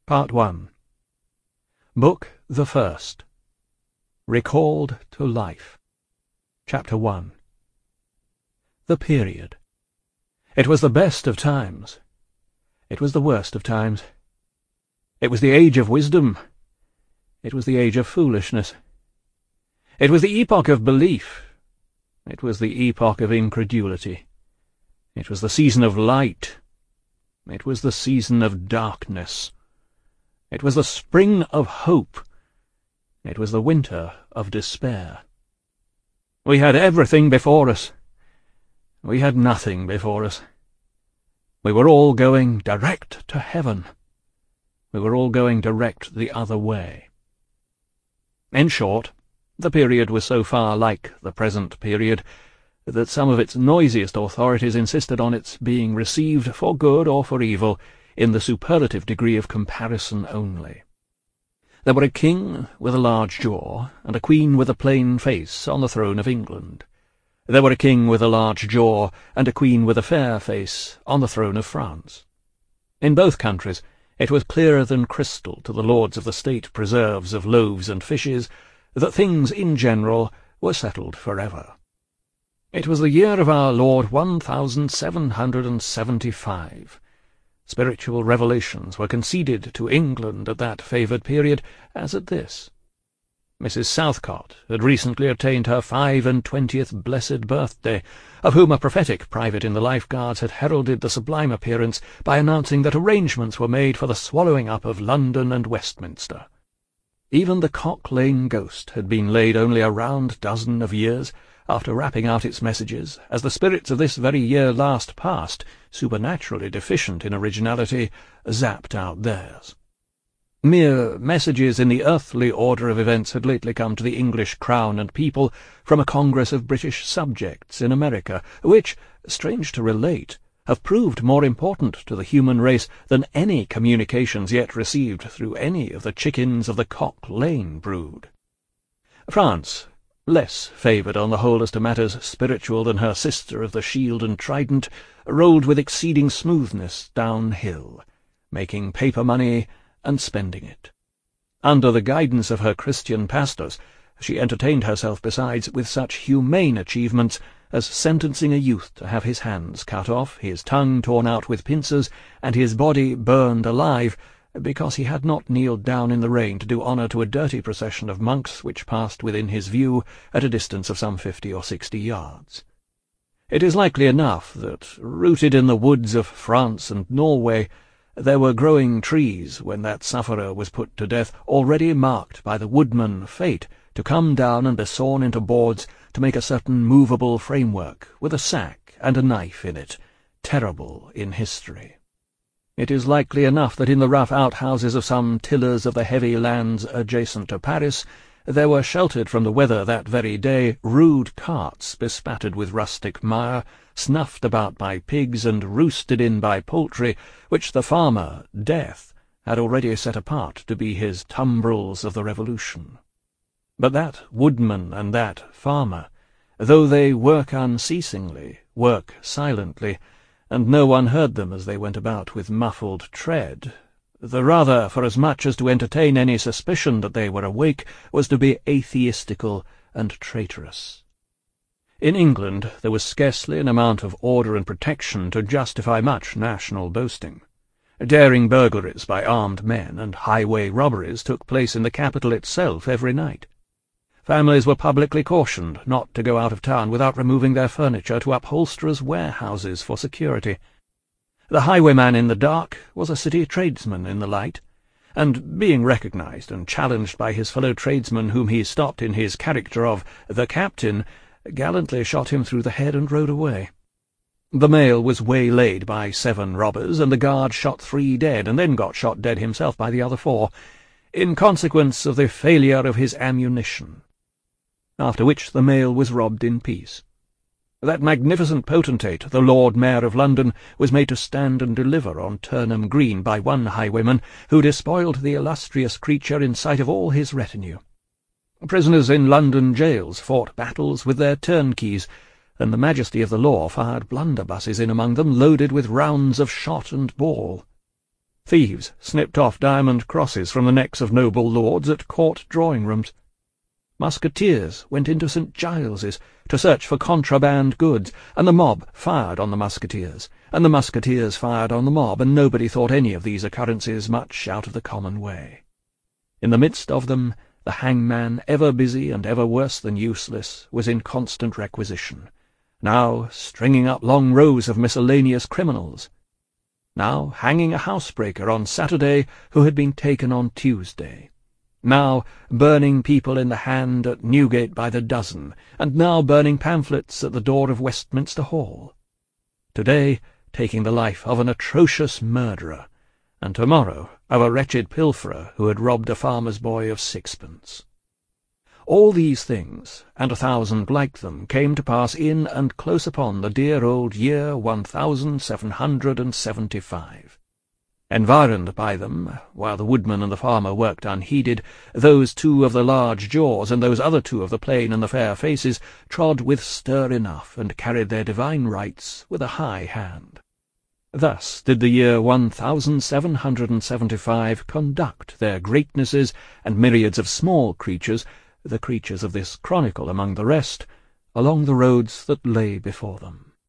Part 1. Book the First. Recalled to Life. Chapter 1. The Period. It was the best of times. It was the worst of times. It was the age of wisdom. It was the age of foolishness. It was the epoch of belief. It was the epoch of incredulity. It was the season of light. It was the season of darkness. It was the spring of hope. It was the winter of despair. We had everything before us. We had nothing before us. We were all going direct to heaven. We were all going direct the other way. In short, the period was so far like the present period that some of its noisiest authorities insisted on its being received for good or for evil in the superlative degree of comparison only. There were a king with a large jaw, and a queen with a plain face on the throne of England. There were a king with a large jaw, and a queen with a fair face on the throne of France. In both countries it was clearer than crystal to the lords of the state preserves of loaves and fishes that things in general were settled forever. It was the year of our Lord 1775. Spiritual revelations were conceded to England at that favoured period, as at this. Mrs. Southcott had recently attained her 25th blessed birthday, of whom a prophetic private in the Life Guards had heralded the sublime appearance by announcing that arrangements were made for the swallowing up of London and Westminster. Even the Cock Lane ghost had been laid only a round dozen of years after rapping out its messages, as the spirits of this very year last past, supernaturally deficient in originality, zapped out theirs. Mere messages in the earthly order of events had lately come to the English crown and people from a congress of British subjects in America, which, strange to relate, have proved more important to the human race than any communications yet received through any of the chickens of the Cock Lane brood. France, less favoured on the whole as to matters spiritual than her sister of the shield and trident, rolled with exceeding smoothness downhill, making paper money and spending it. Under the guidance of her Christian pastors, she entertained herself besides with such humane achievements as sentencing a youth to have his hands cut off, his tongue torn out with pincers, and his body burned alive, because he had not kneeled down in the rain to do honour to a dirty procession of monks which passed within his view at a distance of some 50 or 60 yards. It is likely enough that, rooted in the woods of France and Norway, there were growing trees when that sufferer was put to death, already marked by the woodman Fate to come down and be sawn into boards to make a certain movable framework with a sack and a knife in it, terrible in history. It is likely enough that in the rough outhouses of some tillers of the heavy lands adjacent to Paris there were sheltered from the weather that very day rude carts bespattered with rustic mire, snuffed about by pigs and roosted in by poultry, which the farmer, Death, had already set apart to be his tumbrils of the Revolution. But that woodman and that farmer, though they work unceasingly, work silently, and no one heard them as they went about with muffled tread, the rather for as much as to entertain any suspicion that they were awake was to be atheistical and traitorous. In England there was scarcely an amount of order and protection to justify much national boasting. Daring burglaries by armed men and highway robberies took place in the capital itself every night. Families were publicly cautioned not to go out of town without removing their furniture to upholsterers' warehouses for security. The highwayman in the dark was a city tradesman in the light, and being recognized and challenged by his fellow tradesmen whom he stopped in his character of the captain, gallantly shot him through the head and rode away. The mail was waylaid by 7 robbers, and the guard shot 3 dead, and then got shot dead himself by the other 4, in consequence of the failure of his ammunition. After which the mail was robbed in peace. That magnificent potentate, the Lord Mayor of London, was made to stand and deliver on Turnham Green by one highwayman, who despoiled the illustrious creature in sight of all his retinue. Prisoners in London jails fought battles with their turnkeys, and the majesty of the law fired blunderbusses in among them loaded with rounds of shot and ball. Thieves snipped off diamond crosses from the necks of noble lords at court drawing-rooms. Musketeers went into St. Giles's to search for contraband goods, and the mob fired on the musketeers, and the musketeers fired on the mob, and nobody thought any of these occurrences much out of the common way. In the midst of them, the hangman, ever busy and ever worse than useless, was in constant requisition, now stringing up long rows of miscellaneous criminals, now hanging a housebreaker on Saturday who had been taken on Tuesday, now burning people in the hand at Newgate by the dozen, and now burning pamphlets at the door of Westminster Hall. Today taking the life of an atrocious murderer, and tomorrow of a wretched pilferer who had robbed a farmer's boy of sixpence. All these things, and 1,000 like them, came to pass in and close upon the dear old year 1775. Environed by them, while the woodman and the farmer worked unheeded, those 2 of the large jaws and those other 2 of the plain and the fair faces trod with stir enough, and carried their divine rights with a high hand. Thus did the year 1775 conduct their greatnesses and myriads of small creatures, the creatures of this chronicle among the rest, along the roads that lay before them.